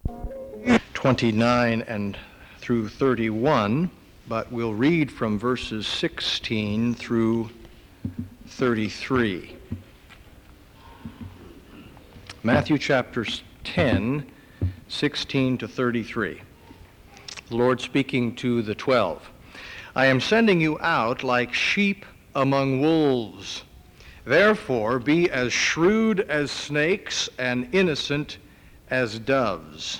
29 and through 31, but we'll read from verses 16 through 33. Matthew chapter 10, 16 to 33. The Lord speaking to the 12. I am sending you out like sheep among wolves. Therefore, be as shrewd as snakes and innocent as doves.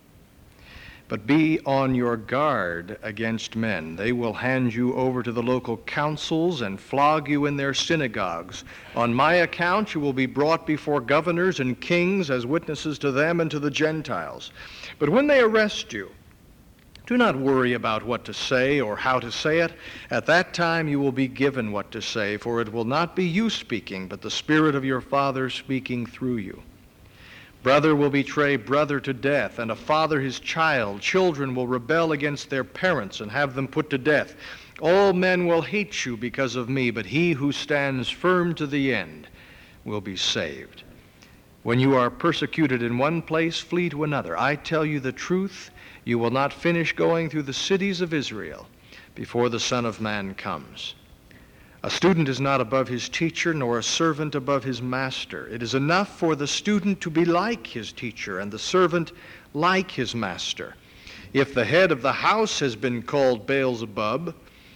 But be on your guard against men. They will hand you over to the local councils and flog you in their synagogues. On my account, you will be brought before governors and kings as witnesses to them and to the Gentiles. But when they arrest you, do not worry about what to say or how to say it. At that time you will be given what to say, for it will not be you speaking, but the Spirit of your Father speaking through you. Brother will betray brother to death, and a father his child. Children will rebel against their parents and have them put to death. All men will hate you because of me, but he who stands firm to the end will be saved. When you are persecuted in one place, flee to another. I tell you the truth, you will not finish going through the cities of Israel before the Son of Man comes. A student is not above his teacher, nor a servant above his master. It is enough for the student to be like his teacher, and the servant like his master. If the head of the house has been called Beelzebub,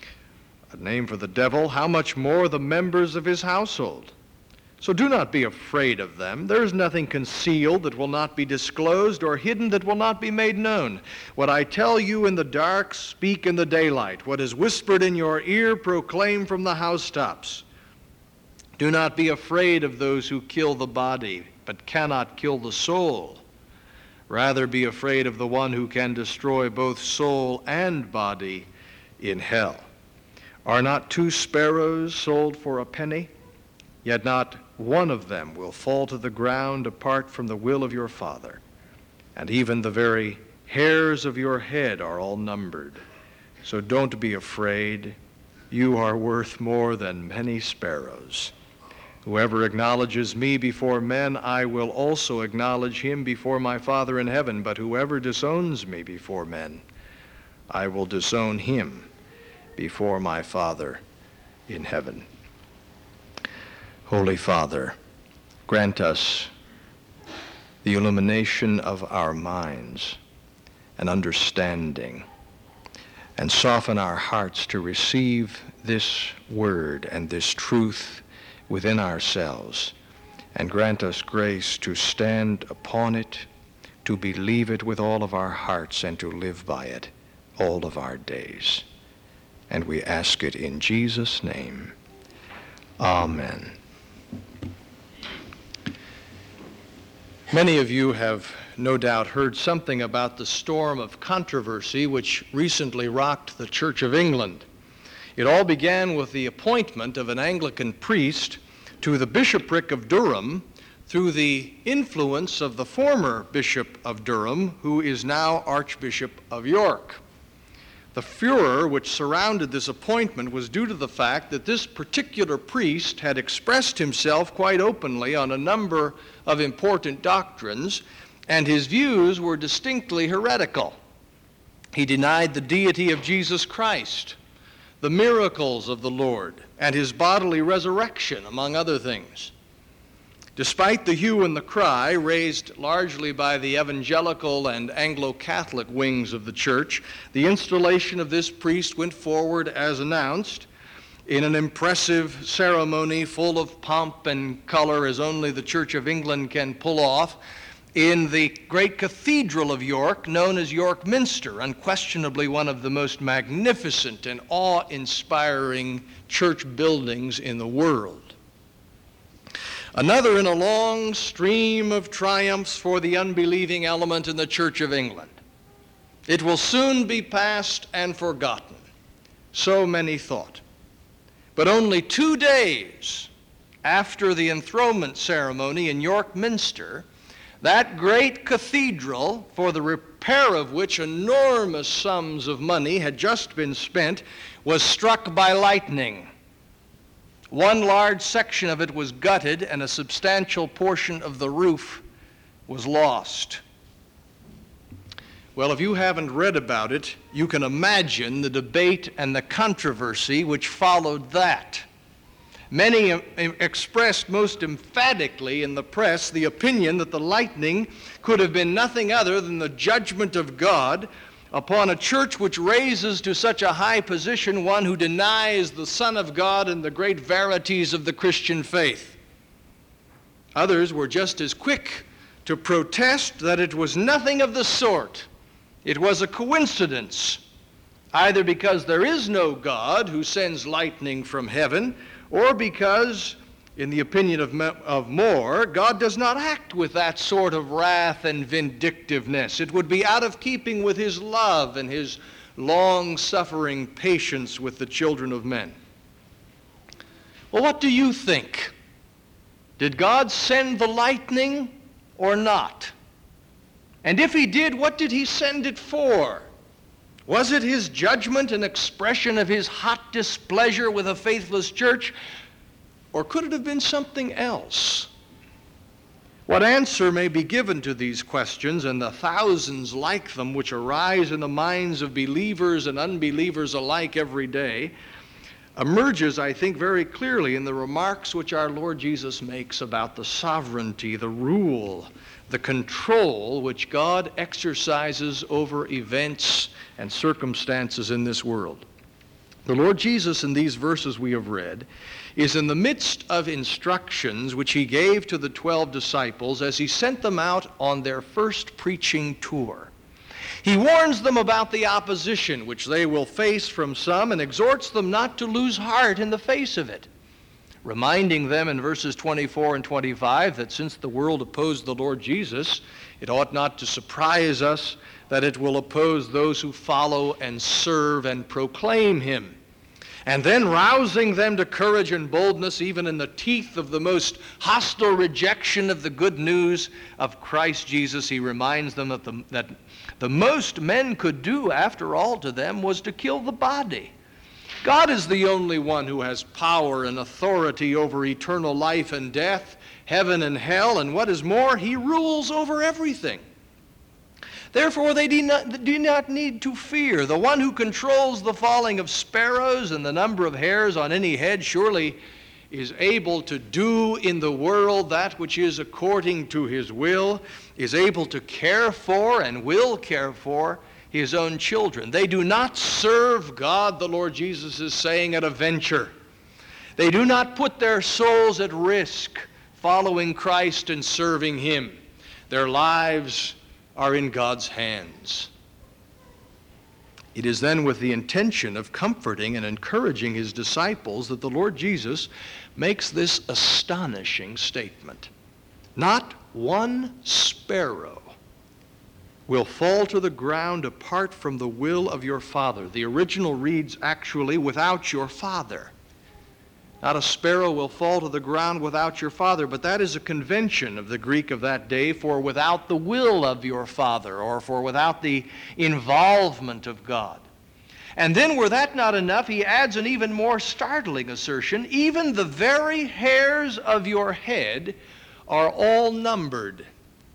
a name for the devil, how much more the members of his household? So do not be afraid of them. There is nothing concealed that will not be disclosed, or hidden that will not be made known. What I tell you in the dark, speak in the daylight. What is whispered in your ear, proclaim from the housetops. Do not be afraid of those who kill the body, but cannot kill the soul. Rather be afraid of the one who can destroy both soul and body in hell. Are not 2 sparrows sold for a penny? Yet not one of them will fall to the ground apart from the will of your Father. And even the very hairs of your head are all numbered. So don't be afraid. You are worth more than many sparrows. Whoever acknowledges me before men, I will also acknowledge him before my Father in heaven. But whoever disowns me before men, I will disown him before my Father in heaven. Holy Father, grant us the illumination of our minds and understanding, and soften our hearts to receive this word and this truth within ourselves, and grant us grace to stand upon it, to believe it with all of our hearts, and to live by it all of our days. And we ask it in Jesus' name. Amen. Many of you have no doubt heard something about the storm of controversy which recently rocked the Church of England. It all began with the appointment of an Anglican priest to the bishopric of Durham through the influence of the former Bishop of Durham, who is now Archbishop of York. The furor which surrounded this appointment was due to the fact that this particular priest had expressed himself quite openly on a number of important doctrines, and his views were distinctly heretical. He denied the deity of Jesus Christ, the miracles of the Lord, and his bodily resurrection, among other things. Despite the hue and the cry raised largely by the evangelical and Anglo-Catholic wings of the church, the installation of this priest went forward as announced in an impressive ceremony full of pomp and color as only the Church of England can pull off in the great cathedral of York, known as York Minster, unquestionably one of the most magnificent and awe-inspiring church buildings in the world. Another in a long stream of triumphs for the unbelieving element in the Church of England. It will soon be past and forgotten, so many thought. But only 2 days after the enthronement ceremony in York Minster, that great cathedral, for the repair of which enormous sums of money had just been spent, was struck by lightning. One large section of it was gutted, and a substantial portion of the roof was lost. Well, if you haven't read about it, you can imagine the debate and the controversy which followed that. Many expressed most emphatically in the press the opinion that the lightning could have been nothing other than the judgment of God upon a church which raises to such a high position one who denies the Son of God and the great verities of the Christian faith. Others were just as quick to protest that it was nothing of the sort. It was a coincidence, either because there is no God who sends lightning from heaven, or because, in the opinion of more, God does not act with that sort of wrath and vindictiveness. It would be out of keeping with his love and his long-suffering patience with the children of men. Well, what do you think? Did God send the lightning or not? And if he did, what did he send it for? Was it his judgment, an expression of his hot displeasure with a faithless church? Or could it have been something else? What answer may be given to these questions and the thousands like them which arise in the minds of believers and unbelievers alike every day emerges, I think, very clearly in the remarks which our Lord Jesus makes about the sovereignty, the rule, the control which God exercises over events and circumstances in this world. The Lord Jesus, in these verses we have read, is in the midst of instructions which he gave to the 12 disciples as he sent them out on their first preaching tour. He warns them about the opposition which they will face from some and exhorts them not to lose heart in the face of it, reminding them in verses 24 and 25 that since the world opposed the Lord Jesus, it ought not to surprise us that it will oppose those who follow and serve and proclaim him. And then rousing them to courage and boldness even in the teeth of the most hostile rejection of the good news of Christ Jesus, he reminds them that the most men could do, after all, to them was to kill the body. God is the only one who has power and authority over eternal life and death, heaven and hell, and what is more, he rules over everything. Therefore, they do not need to fear. The one who controls the falling of sparrows and the number of hairs on any head surely is able to do in the world that which is according to his will, is able to care for and will care for his own children. They do not serve God, the Lord Jesus is saying, at a venture. They do not put their souls at risk following Christ and serving him. Their lives are in God's hands. It is then with the intention of comforting and encouraging his disciples that the Lord Jesus makes this astonishing statement. Not one sparrow will fall to the ground apart from the will of your Father. The original reads actually, without your Father. Not a sparrow will fall to the ground without your Father, but that is a convention of the Greek of that day for without the will of your Father, or for without the involvement of God. And then, were that not enough, he adds an even more startling assertion: even the very hairs of your head are all numbered.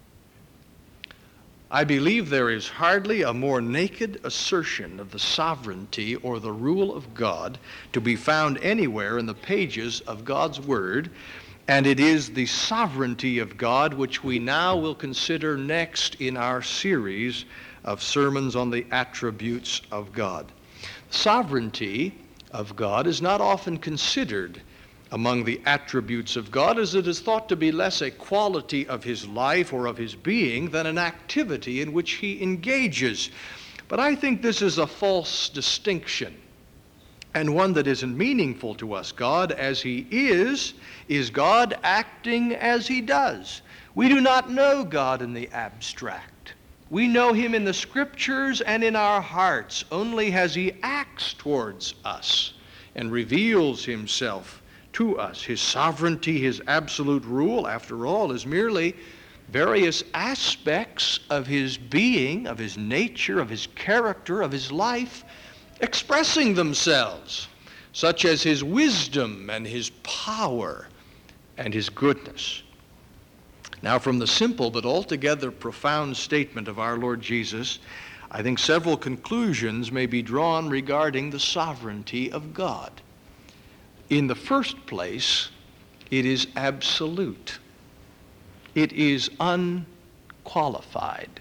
I believe there is hardly a more naked assertion of the sovereignty or the rule of God to be found anywhere in the pages of God's Word, and it is the sovereignty of God which we now will consider next in our series of sermons on the attributes of God. Sovereignty of God is not often considered among the attributes of God, as it is thought to be less a quality of his life or of his being than an activity in which he engages. But I think this is a false distinction, and one that isn't meaningful to us. God as he is God acting as he does. We do not know God in the abstract. We know him in the Scriptures and in our hearts, only as he acts towards us and reveals himself to us. His sovereignty, his absolute rule, after all, is merely various aspects of his being, of his nature, of his character, of his life, expressing themselves, such as his wisdom and his power and his goodness. Now, from the simple but altogether profound statement of our Lord Jesus, I think several conclusions may be drawn regarding the sovereignty of God. In the first place, it is absolute. It is unqualified.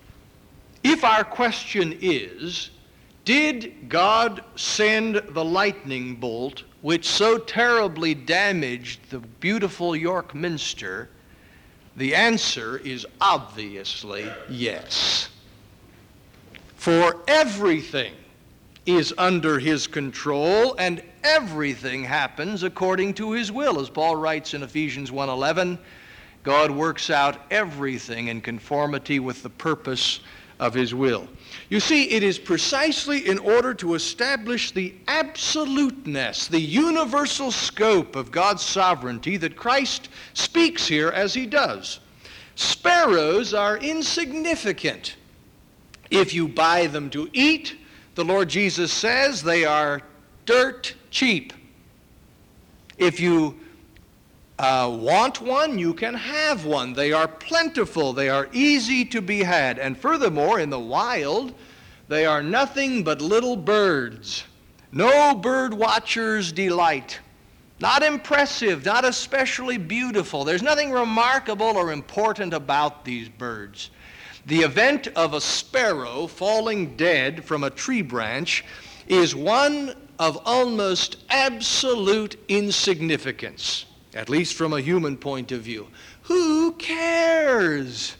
If our question is, did God send the lightning bolt which so terribly damaged the beautiful York Minster, the answer is obviously yes. For everything is under his control and everything happens according to his will. As Paul writes in Ephesians 1:11, God works out everything in conformity with the purpose of his will. You see, it is precisely in order to establish the absoluteness, the universal scope of God's sovereignty that Christ speaks here as he does. Sparrows are insignificant. If you buy them to eat, the Lord Jesus says they are dirt cheap. If you want one, you can have one. They are plentiful. They are easy to be had. And furthermore, in the wild, they are nothing but little birds. No bird watcher's delight. Not impressive, not especially beautiful. There's nothing remarkable or important about these birds. The event of a sparrow falling dead from a tree branch is one of almost absolute insignificance, at least from a human point of view. Who cares?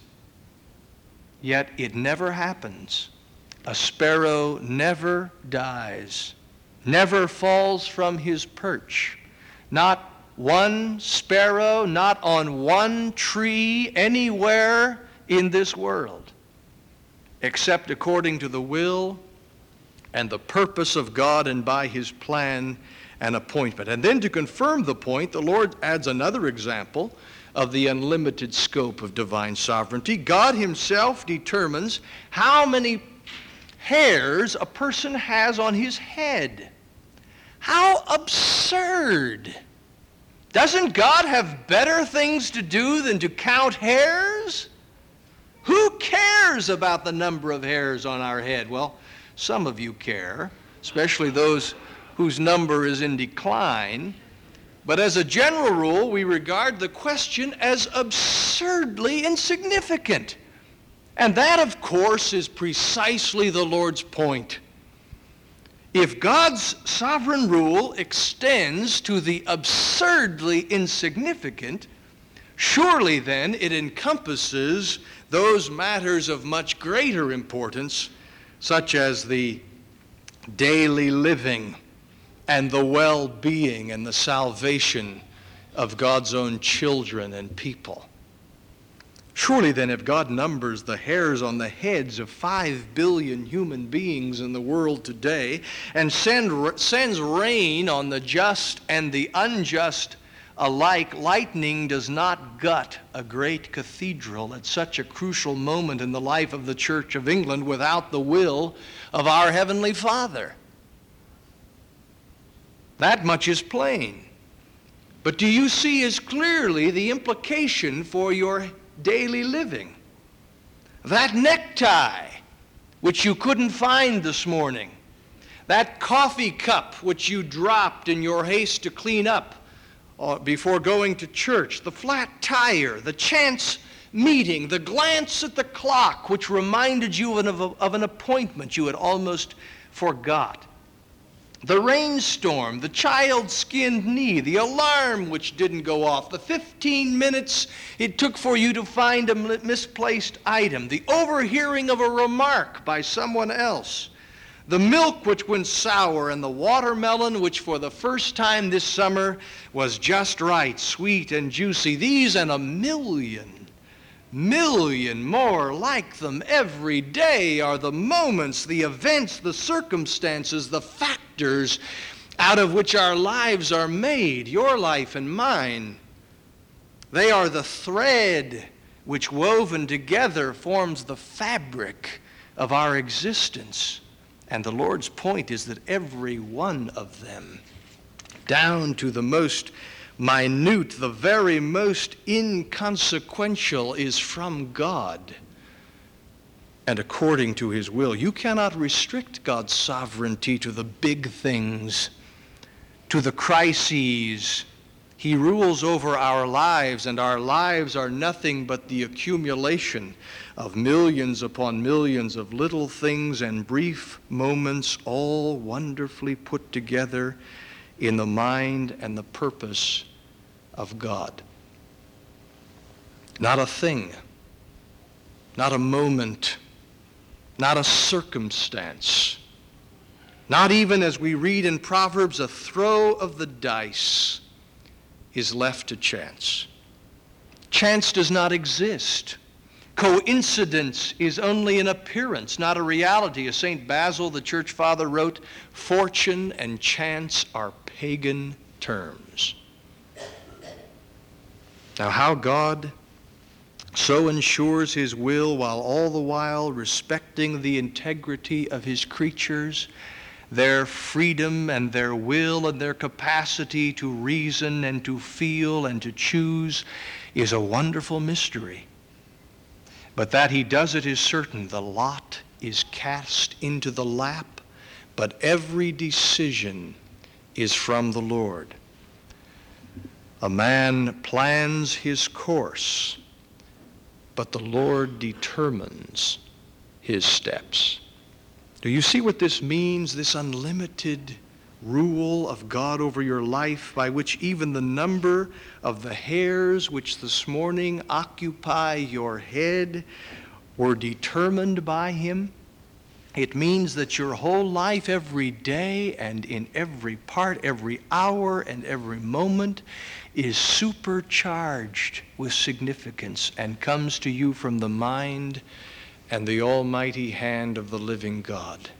Yet it never happens. A sparrow never dies, never falls from his perch. Not one sparrow, not on one tree, anywhere in this world, except according to the will and the purpose of God and by his plan and appointment. And then to confirm the point, the Lord adds another example of the unlimited scope of divine sovereignty. God himself determines how many hairs a person has on his head. How absurd! Doesn't God have better things to do than to count hairs? Who cares about the number of hairs on our head? Well, some of you care, especially those whose number is in decline. But as a general rule, we regard the question as absurdly insignificant. And that, of course, is precisely the Lord's point. If God's sovereign rule extends to the absurdly insignificant, surely then it encompasses those matters of much greater importance, such as the daily living and the well-being and the salvation of God's own children and people. Surely then, if God numbers the hairs on the heads of 5 billion human beings in the world today and sends rain on the just and the unjust alike, lightning does not gut a great cathedral at such a crucial moment in the life of the Church of England without the will of our Heavenly Father. That much is plain. But do you see as clearly the implication for your daily living? That necktie, which you couldn't find this morning, that coffee cup which you dropped in your haste to clean up before going to church, the flat tire, the chance meeting, the glance at the clock which reminded you of an appointment you had almost forgot, the rainstorm, the child's skinned knee, the alarm which didn't go off, the 15 minutes it took for you to find a misplaced item, the overhearing of a remark by someone else, the milk which went sour, and the watermelon which for the first time this summer was just right, sweet and juicy. These and a million more like them every day are the moments, the events, the circumstances, the factors out of which our lives are made, your life and mine. They are the thread which, woven together, forms the fabric of our existence. And the Lord's point is that every one of them, down to the most minute, the very most inconsequential, is from God and according to his will. You cannot restrict God's sovereignty to the big things, to the crises. He rules over our lives, and our lives are nothing but the accumulation of millions upon millions of little things and brief moments, all wonderfully put together in the mind and the purpose of God. Not a thing, not a moment, not a circumstance, not even, as we read in Proverbs, a throw of the dice is left to chance. Chance does not exist. Coincidence is only an appearance, not a reality. As St. Basil, the church father, wrote, "Fortune and chance are pagan terms." Now, how God so ensures his will while all the while respecting the integrity of his creatures, their freedom and their will and their capacity to reason and to feel and to choose, is a wonderful mystery. But that he does it is certain. The lot is cast into the lap, but every decision is from the Lord. A man plans his course, but the Lord determines his steps. Do you see what this means, this unlimited rule of God over your life, by which even the number of the hairs which this morning occupy your head were determined by him? It means that your whole life, every day and in every part, every hour and every moment, is supercharged with significance and comes to you from the mind and the almighty hand of the living God.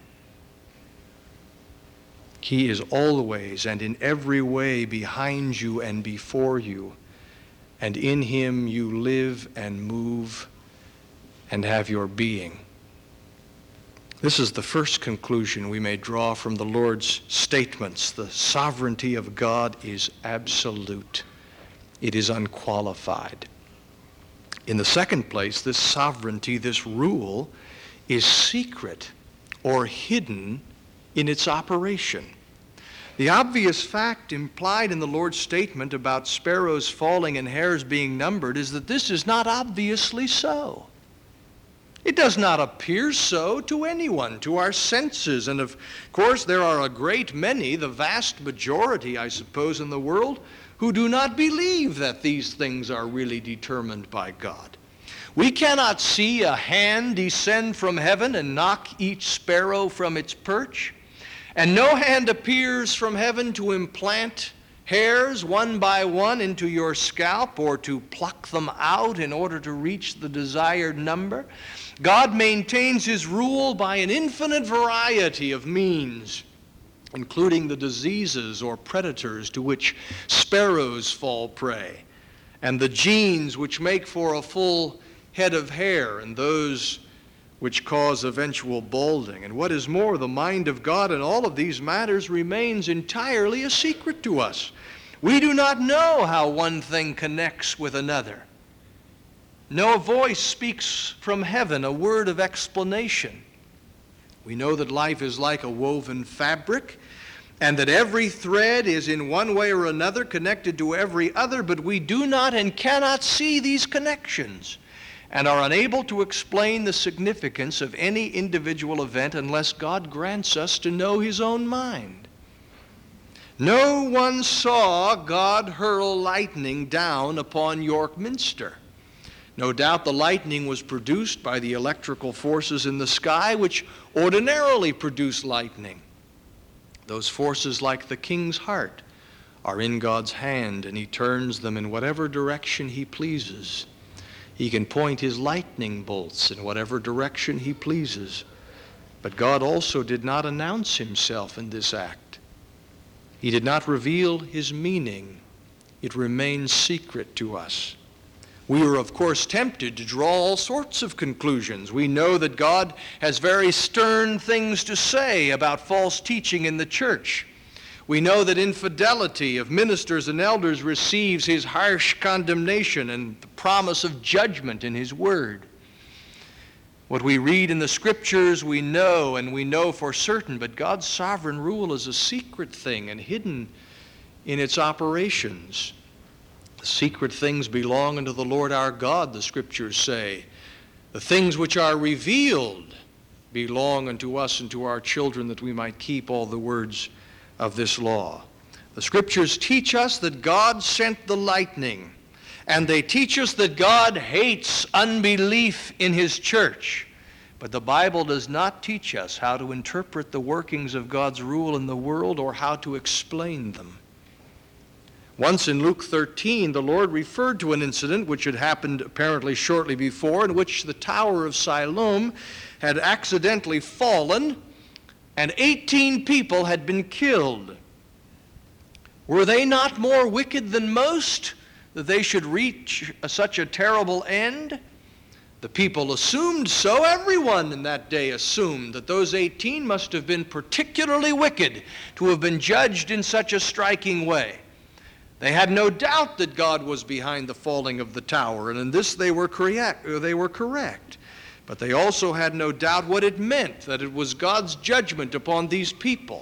He is always and in every way behind you and before you, and in him you live and move and have your being. This is the first conclusion we may draw from the Lord's statements. The sovereignty of God is absolute. It is unqualified. In the second place, this sovereignty, this rule, is secret or hidden in its operation. The obvious fact implied in the Lord's statement about sparrows falling and hairs being numbered is that this is not obviously so. It does not appear so to anyone, to our senses. And of course, there are a great many, the vast majority, I suppose, in the world, who do not believe that these things are really determined by God. We cannot see a hand descend from heaven and knock each sparrow from its perch, and no hand appears from heaven to implant hairs one by one into your scalp or to pluck them out in order to reach the desired number. God maintains his rule by an infinite variety of means, including the diseases or predators to which sparrows fall prey, and the genes which make for a full head of hair, and those which cause eventual balding. And what is more, the mind of God in all of these matters remains entirely a secret to us. We do not know how one thing connects with another. No voice speaks from heaven a word of explanation. We know that life is like a woven fabric, and that every thread is in one way or another connected to every other, but we do not and cannot see these connections, and are unable to explain the significance of any individual event unless God grants us to know his own mind. No one saw God hurl lightning down upon York Minster. No doubt the lightning was produced by the electrical forces in the sky which ordinarily produce lightning. Those forces, like the king's heart, are in God's hand, and he turns them in whatever direction he pleases. He can point his lightning bolts in whatever direction he pleases. But God also did not announce himself in this act. He did not reveal his meaning. It remains secret to us. We are, of course, tempted to draw all sorts of conclusions. We know that God has very stern things to say about false teaching in the church. We know that infidelity of ministers and elders receives his harsh condemnation and the promise of judgment in his word. What we read in the Scriptures we know, and we know for certain, but God's sovereign rule is a secret thing and hidden in its operations. The secret things belong unto the Lord our God, the Scriptures say. The things which are revealed belong unto us and to our children, that we might keep all the words of this law. The Scriptures teach us that God sent the lightning, and they teach us that God hates unbelief in his church. But the Bible does not teach us how to interpret the workings of God's rule in the world or how to explain them. Once in Luke 13, the Lord referred to an incident which had happened apparently shortly before, in which the Tower of Siloam had accidentally fallen and 18 people had been killed. Were they not more wicked than most, that they should reach such a terrible end? The people assumed so. Everyone in that day assumed that those 18 must have been particularly wicked to have been judged in such a striking way. They had no doubt that God was behind the falling of the tower, and in this they were correct. But they also had no doubt what it meant, that it was God's judgment upon these people.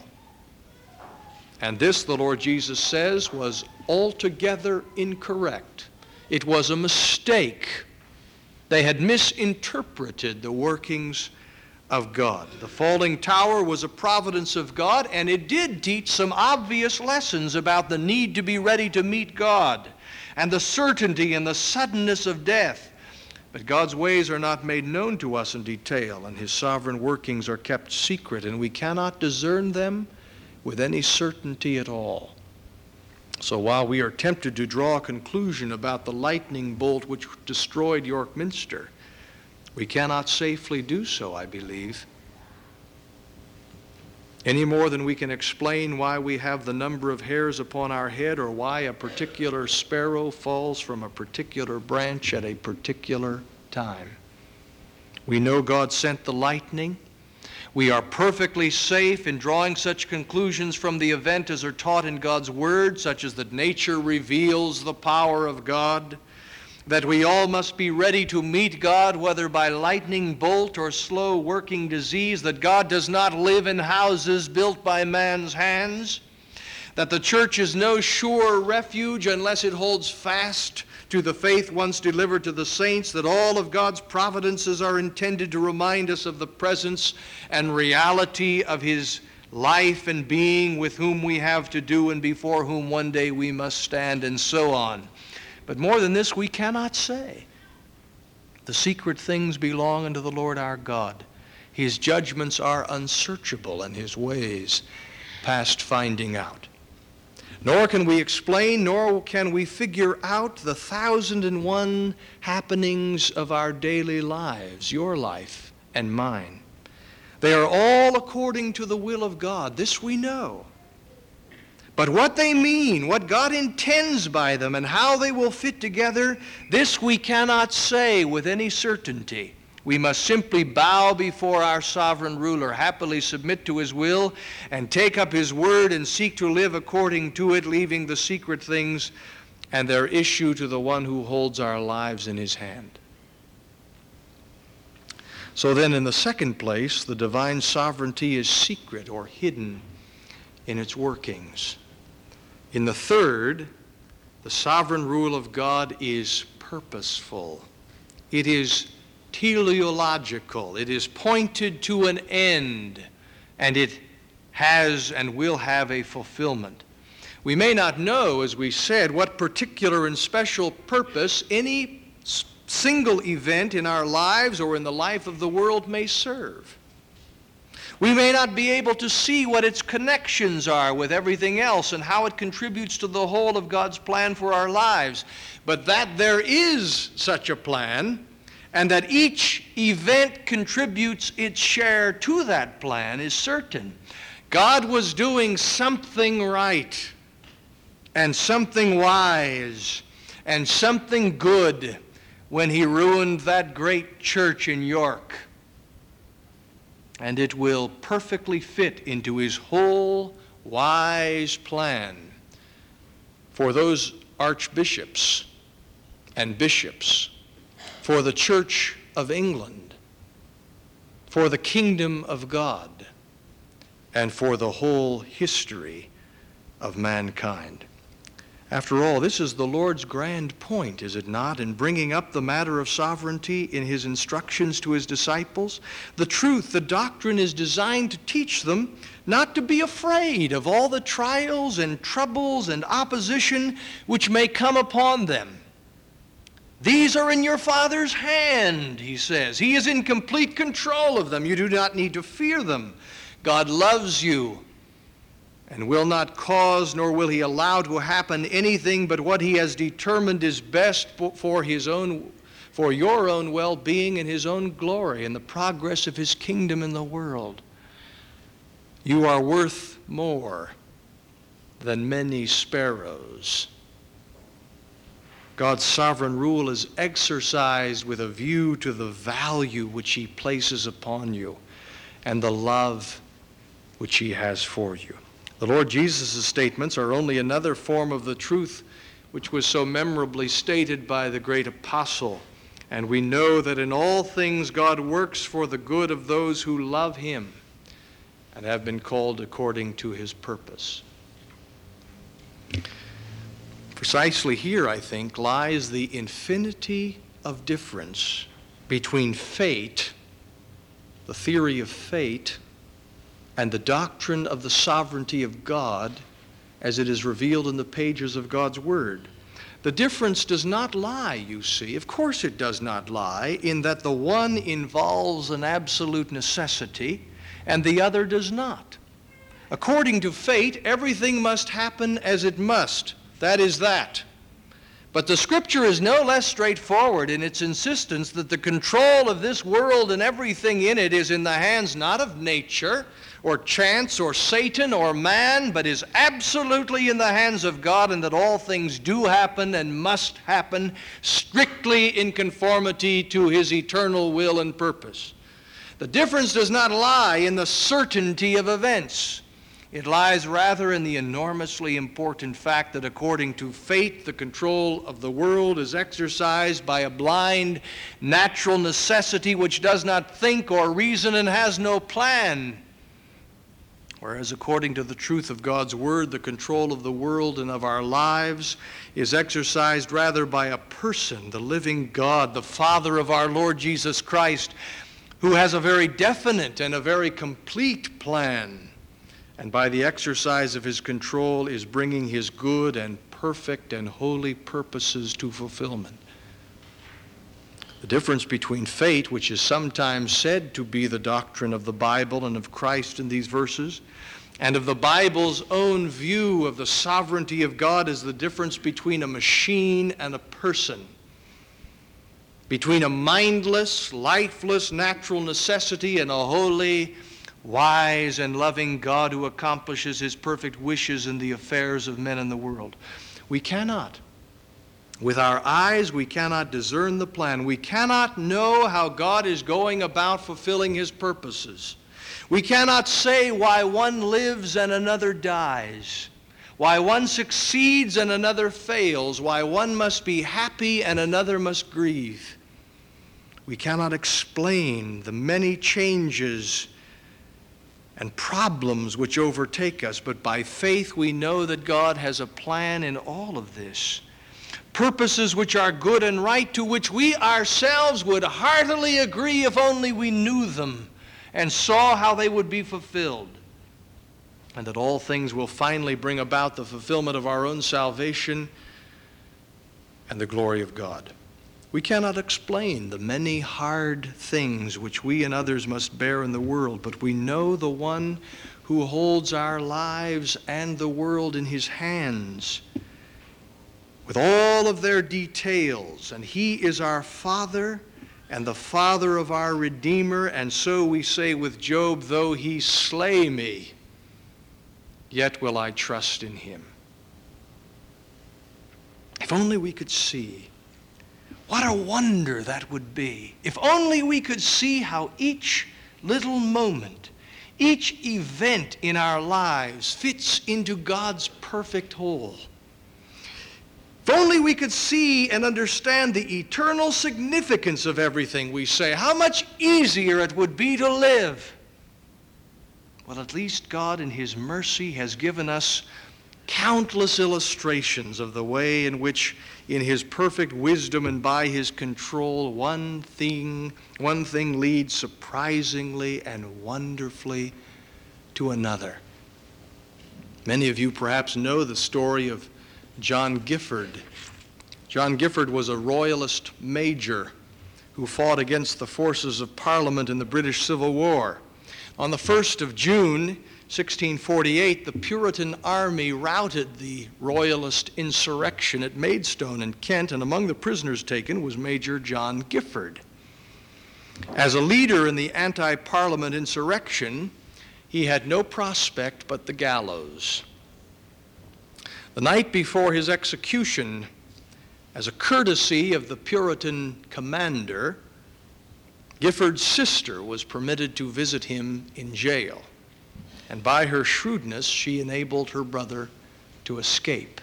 And this, the Lord Jesus says, was altogether incorrect. It was a mistake. They had misinterpreted the workings of God. The falling tower was a providence of God, and it did teach some obvious lessons about the need to be ready to meet God and the certainty and the suddenness of death. But God's ways are not made known to us in detail, and his sovereign workings are kept secret, and we cannot discern them with any certainty at all. So while we are tempted to draw a conclusion about the lightning bolt which destroyed York Minster, we cannot safely do so, I believe, any more than we can explain why we have the number of hairs upon our head, or why a particular sparrow falls from a particular branch at a particular time. We know God sent the lightning. We are perfectly safe in drawing such conclusions from the event as are taught in God's Word, such as that nature reveals the power of God, that we all must be ready to meet God, whether by lightning bolt or slow working disease, that God does not live in houses built by man's hands, that the church is no sure refuge unless it holds fast to the faith once delivered to the saints, that all of God's providences are intended to remind us of the presence and reality of his life and being, with whom we have to do and before whom one day we must stand, and so on. But more than this we cannot say. The secret things belong unto the Lord our God. His judgments are unsearchable, and his ways past finding out. Nor can we explain, nor can we figure out the 1,001 happenings of our daily lives, your life and mine. They are all according to the will of God. This we know. But what they mean, what God intends by them, and how they will fit together, this we cannot say with any certainty. We must simply bow before our sovereign ruler, happily submit to his will, and take up his word and seek to live according to it, leaving the secret things and their issue to the one who holds our lives in his hand. So then, in the second place, the divine sovereignty is secret or hidden in its workings. In the third, the sovereign rule of God is purposeful. It is teleological. It is pointed to an end, and it has and will have a fulfillment. We may not know, as we said, what particular and special purpose any single event in our lives or in the life of the world may serve. We may not be able to see what its connections are with everything else and how it contributes to the whole of God's plan for our lives, but that there is such a plan, and that each event contributes its share to that plan is certain. God was doing something right and something wise and something good when he ruined that great church in York. And it will perfectly fit into his whole wise plan for those archbishops and bishops, for the Church of England, for the kingdom of God, and for the whole history of mankind. After all, this is the Lord's grand point, is it not, in bringing up the matter of sovereignty in his instructions to his disciples? The truth, the doctrine is designed to teach them not to be afraid of all the trials and troubles and opposition which may come upon them. These are in your Father's hand, he says. He is in complete control of them. You do not need to fear them. God loves you and will not cause, nor will he allow to happen anything but what he has determined is best for your own well-being and his own glory and the progress of his kingdom in the world. You are worth more than many sparrows. God's sovereign rule is exercised with a view to the value which he places upon you and the love which he has for you. The Lord Jesus' statements are only another form of the truth which was so memorably stated by the great apostle. And we know that in all things God works for the good of those who love him and have been called according to his purpose. Precisely here, I think, lies the infinity of difference between fate, the theory of fate, and the doctrine of the sovereignty of God as it is revealed in the pages of God's Word. The difference does not lie, you see. Of course it does not lie, in that the one involves an absolute necessity and the other does not. According to fate, everything must happen as it must. That is that. But the Scripture is no less straightforward in its insistence that the control of this world and everything in it is in the hands not of nature or chance or Satan or man, but is absolutely in the hands of God, and that all things do happen and must happen strictly in conformity to his eternal will and purpose. The difference does not lie in the certainty of events. It lies rather in the enormously important fact that according to fate, the control of the world is exercised by a blind, natural necessity which does not think or reason and has no plan. Whereas according to the truth of God's Word, the control of the world and of our lives is exercised rather by a person, the living God, the Father of our Lord Jesus Christ, who has a very definite and a very complete plan, and by the exercise of his control is bringing his good and perfect and holy purposes to fulfillment. The difference between fate, which is sometimes said to be the doctrine of the Bible and of Christ in these verses, and of the Bible's own view of the sovereignty of God, is the difference between a machine and a person, between a mindless, lifeless, natural necessity and a holy, wise, and loving God who accomplishes his perfect wishes in the affairs of men in the world. We cannot. With our eyes, we cannot discern the plan. We cannot know how God is going about fulfilling his purposes. We cannot say why one lives and another dies, why one succeeds and another fails, why one must be happy and another must grieve. We cannot explain the many changes and problems which overtake us, but by faith we know that God has a plan in all of this. Purposes which are good and right, to which we ourselves would heartily agree if only we knew them and saw how they would be fulfilled. And that all things will finally bring about the fulfillment of our own salvation and the glory of God. We cannot explain the many hard things which we and others must bear in the world, but we know the one who holds our lives and the world in his hands with all of their details, and he is our Father and the Father of our Redeemer, and so we say with Job, though he slay me, yet will I trust in him. If only we could see. What a wonder that would be. If only we could see how each little moment, Each event in our lives fits into God's perfect whole. If only we could see and understand the eternal significance of everything we say, how much easier it would be to live. Well, at least God in His mercy has given us countless illustrations of the way in which, in His perfect wisdom and by His control, one thing leads surprisingly and wonderfully to another. Many of you perhaps know the story of John Gifford. John Gifford was a royalist major who fought against the forces of Parliament in the British Civil War. On the 1st of June, 1648, the Puritan army routed the royalist insurrection at Maidstone in Kent, and among the prisoners taken was Major John Gifford. As a leader in the anti-Parliament insurrection, he had no prospect but the gallows. The night before his execution, as a courtesy of the Puritan commander, Gifford's sister was permitted to visit him in jail, and by her shrewdness, she enabled her brother to escape.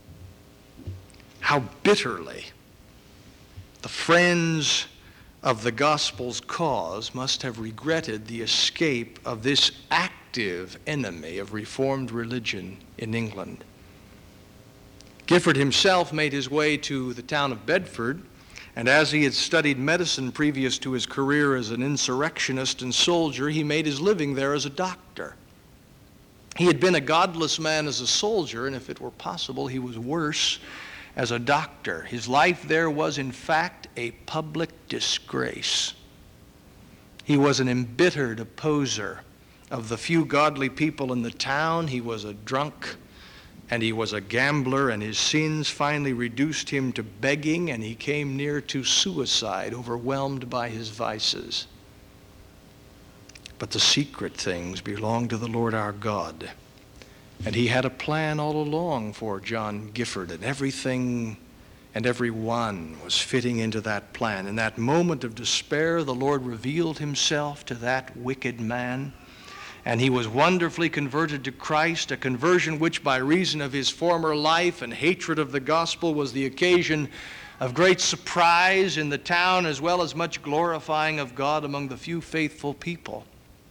How bitterly the friends of the gospel's cause must have regretted the escape of this active enemy of Reformed religion in England. Gifford himself made his way to the town of Bedford, and as he had studied medicine previous to his career as an insurrectionist and soldier, he made his living there as a doctor. He had been a godless man as a soldier, and if it were possible, he was worse as a doctor. His life there was, in fact, a public disgrace. He was an embittered opposer of the few godly people in the town. He was a drunk, and he was a gambler, and his sins finally reduced him to begging, and he came near to suicide, overwhelmed by his vices. But the secret things belong to the Lord our God. And He had a plan all along for John Gifford, and everything and everyone was fitting into that plan. In that moment of despair, the Lord revealed Himself to that wicked man, and he was wonderfully converted to Christ, a conversion which, by reason of his former life and hatred of the gospel, was the occasion of great surprise in the town, as well as much glorifying of God among the few faithful people.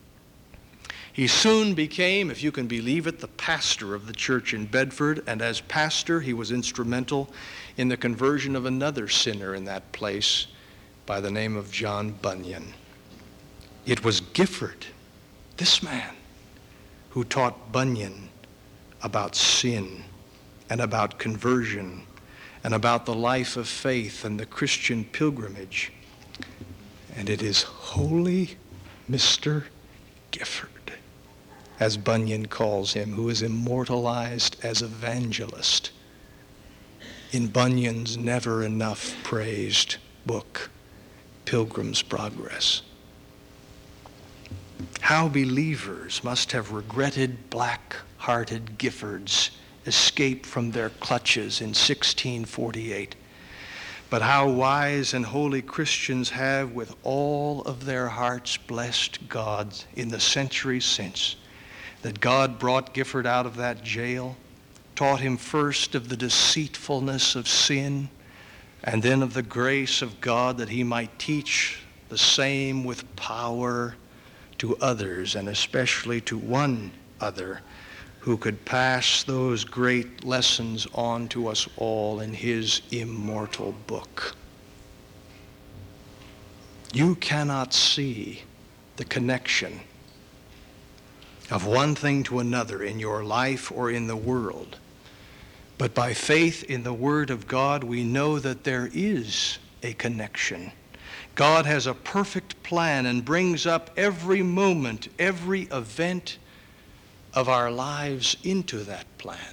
He soon became, if you can believe it, the pastor of the church in Bedford, and as pastor he was instrumental in the conversion of another sinner in that place by the name of John Bunyan. It was Gifford, this man, who taught Bunyan about sin and about conversion and about the life of faith and the Christian pilgrimage. And it is Holy Mr. Gifford, as Bunyan calls him, who is immortalized as evangelist in Bunyan's never enough praised book, Pilgrim's Progress. How believers must have regretted black-hearted Gifford's escape from their clutches in 1648. But how wise and holy Christians have with all of their hearts blessed God in the centuries since, that God brought Gifford out of that jail, taught him first of the deceitfulness of sin, and then of the grace of God, that he might teach the same with power to others, and especially to one other who could pass those great lessons on to us all in his immortal book. You cannot see the connection of one thing to another in your life or in the world. But by faith in the Word of God, we know that there is a connection. God has a perfect plan and brings up every moment, every event of our lives into that plan.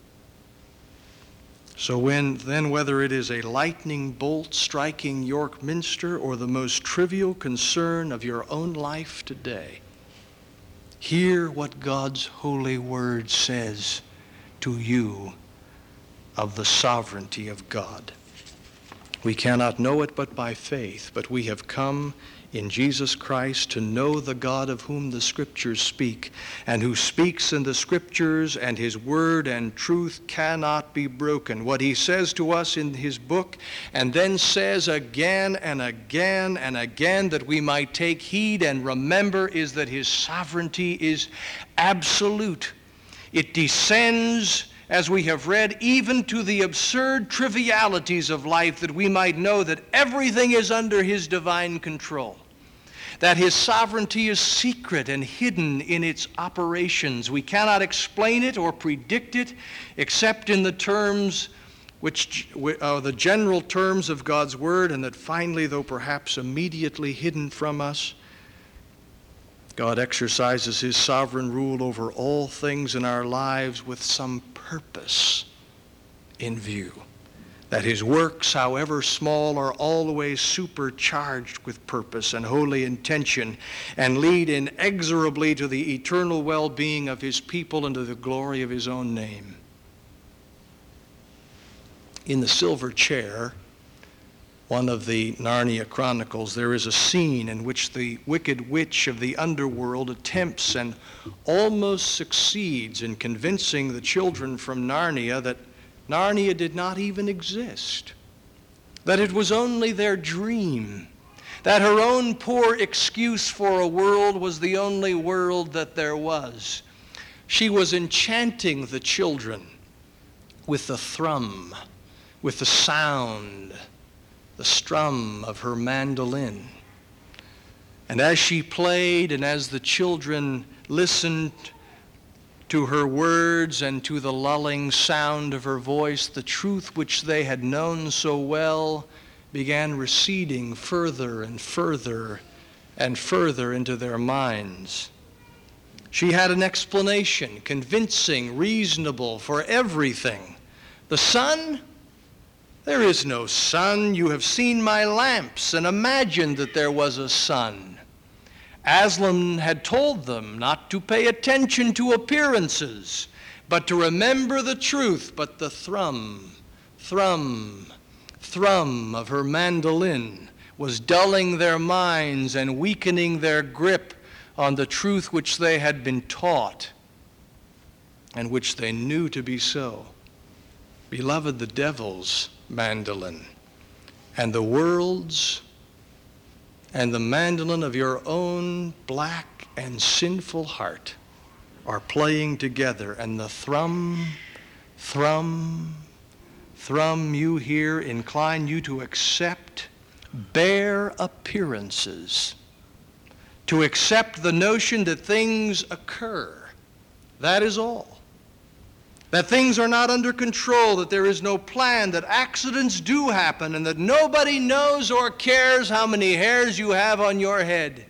So whether it is a lightning bolt striking York Minster or the most trivial concern of your own life today, hear what God's holy word says to you of the sovereignty of God. We cannot know it but by faith, but we have come in Jesus Christ, to know the God of whom the Scriptures speak, and who speaks in the Scriptures, and his word and truth cannot be broken. What he says to us in his book, and then says again and again and again that we might take heed and remember, is that his sovereignty is absolute. It descends, as we have read, even to the absurd trivialities of life, that we might know that everything is under his divine control, that his sovereignty is secret and hidden in its operations. We cannot explain it or predict it except in the terms the general terms of God's word, and that finally, though perhaps immediately hidden from us, God exercises his sovereign rule over all things in our lives with some purpose in view. That his works, however small, are always supercharged with purpose and holy intention, and lead inexorably to the eternal well-being of his people and to the glory of his own name. In The Silver Chair, one of the Narnia Chronicles, there is a scene in which the wicked witch of the underworld attempts and almost succeeds in convincing the children from Narnia that Narnia did not even exist, that it was only their dream, that her own poor excuse for a world was the only world that there was. She was enchanting the children with the thrum, with the sound, the strum of her mandolin. And as she played, and as the children listened to her words and to the lulling sound of her voice, the truth which they had known so well began receding further and further and further into their minds. She had an explanation, convincing, reasonable, for everything. The sun? There is no sun. You have seen my lamps and imagined that there was a sun. Aslan had told them not to pay attention to appearances, but to remember the truth. But the thrum, thrum, thrum of her mandolin was dulling their minds and weakening their grip on the truth which they had been taught and which they knew to be so. Beloved, the devil's mandolin and the world's and the mandolin of your own black and sinful heart are playing together, and the thrum, thrum, thrum you hear incline you to accept bare appearances, to accept the notion that things occur. That is all. That things are not under control, that there is no plan, that accidents do happen, and that nobody knows or cares how many hairs you have on your head.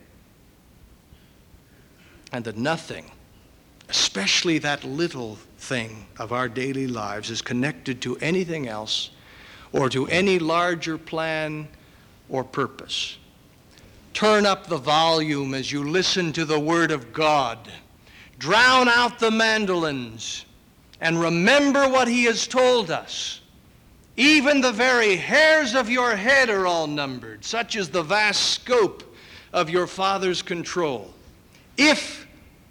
And that nothing, especially that little thing of our daily lives, is connected to anything else or to any larger plan or purpose. Turn up the volume as you listen to the Word of God. Drown out the mandolins. And remember what he has told us. Even the very hairs of your head are all numbered. Such is the vast scope of your Father's control. If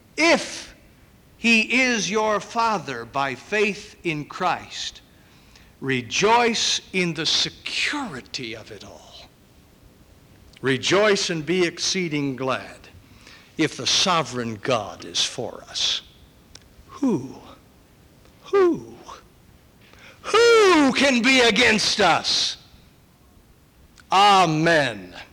he is your Father by faith in Christ, rejoice in the security of it all. Rejoice and be exceeding glad. If the sovereign God is for us, who can be against us? Amen.